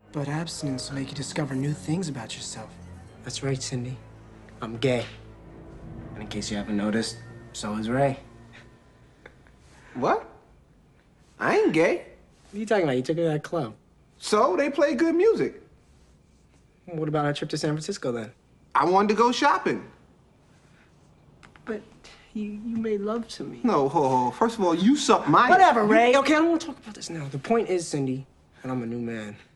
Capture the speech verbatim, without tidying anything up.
But abstinence will make you discover new things about yourself. That's right, Cindy. I'm gay. And in case you haven't noticed, so is Ray. What? I ain't gay. What are you talking about? You took her to that club. So, they play good music. What about our trip to San Francisco, then? I wanted to go shopping. But you, you made love to me. No, ho, ho. First of all, you suck my... Whatever, Ray. Okay, I don't want to talk about this now. The point is, Cindy, that I'm a new man.